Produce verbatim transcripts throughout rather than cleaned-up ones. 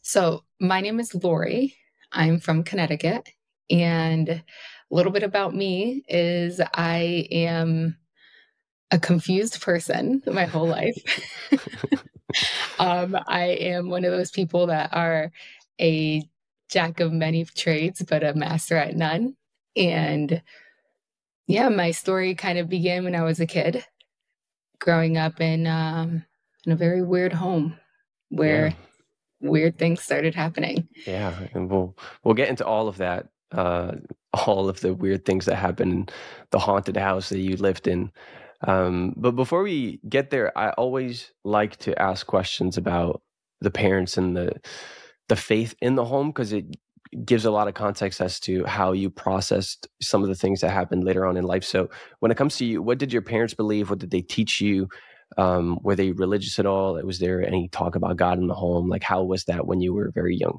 So, my name is Lori. I'm from Connecticut. And a little bit about me is I am a confused person my whole life. um, I am one of those people that are a jack of many trades, but a master at none. And yeah, my story kind of began when I was a kid, growing up in um, in a very weird home Yeah, where weird things started happening. yeah, and we'll we'll get into all of that, uh, all of the weird things that happen in the haunted house that you lived in. Um, but before we get there, I always like to ask questions about the parents and the the faith in the home because it gives a lot of context as to how you processed some of the things that happened later on in life. So when it comes to you, what did your parents believe? What did they teach you? Um, were they religious at all? Was there any talk about God in the home? Like, how was that when you were very young?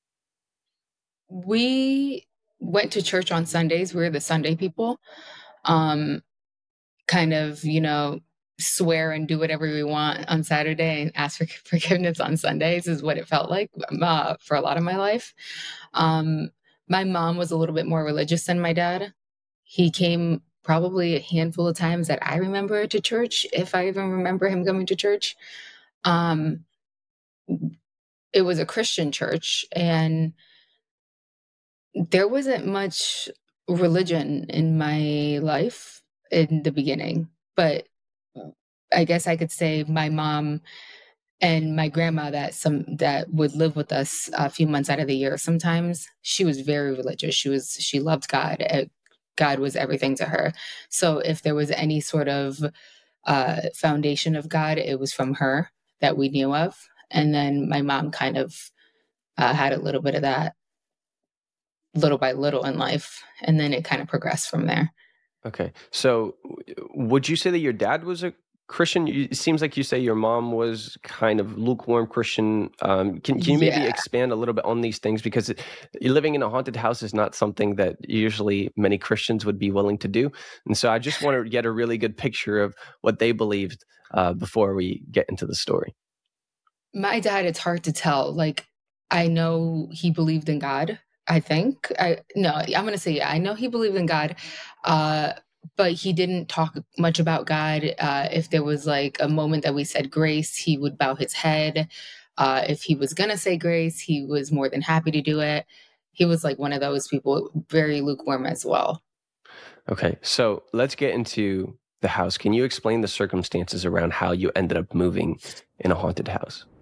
We went to church on Sundays. We were the Sunday people. Um, kind of, you know, swear and do whatever we want on Saturday and ask for forgiveness on Sundays is what it felt like uh, for a lot of my life. Um, my mom was a little bit more religious than my dad. He came probably a handful of times that I remember to church, if I even remember him coming to church. Um, it was a Christian church, and there wasn't much religion in my life in the beginning, but I guess I could say my mom and my grandma that some that would live with us a few months out of the year sometimes, she was very religious. She was she loved God. Uh, God was everything to her. So if there was any sort of uh, foundation of God, it was from her that we knew of. And then my mom kind of uh, had a little bit of that little by little in life, and then it kind of progressed from there. Okay. So w- would you say that your dad was a Christian? You- It seems like you say your mom was kind of lukewarm Christian. Um, can can you maybe Yeah. expand a little bit on these things? Because it, living in a haunted house is not something that usually many Christians would be willing to do. And so I just want to get a really good picture of what they believed uh, before we get into the story. My dad, it's hard to tell. Like, I know he believed in God, I think. I no, I'm gonna say yeah, I know he believed in God. Uh, but he didn't talk much about God. Uh, if there was like a moment that we said grace, he would bow his head. Uh, if he was gonna say grace, he was more than happy to do it. He was like one of those people, very lukewarm as well. Okay. So let's get into the house. Can you explain the circumstances around how you ended up moving in a haunted house?